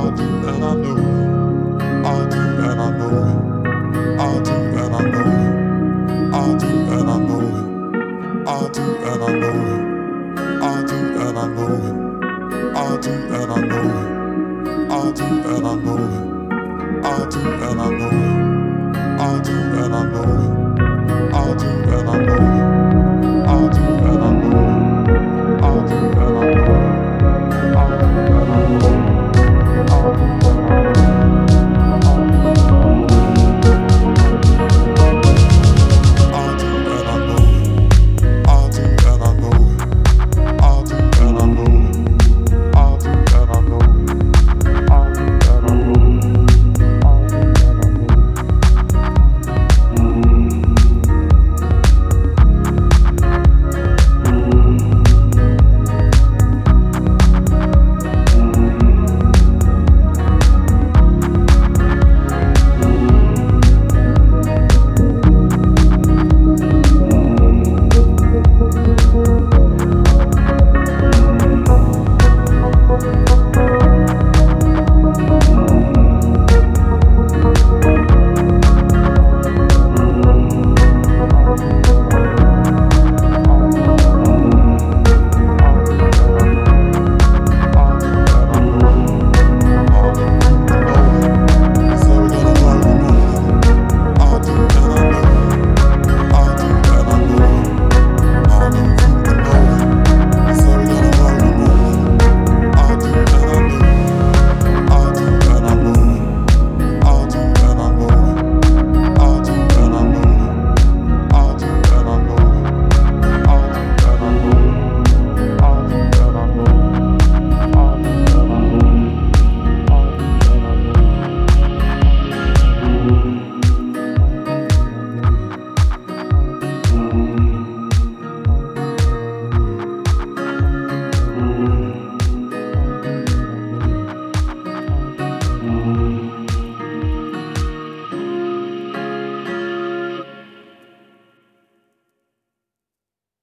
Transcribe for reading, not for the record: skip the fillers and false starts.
do and I know it. I do and I know it. I do and I know it. I do and I know it. I do and I know it. I do and I know it. I do and I know it. I do and I know it. I do and I know it.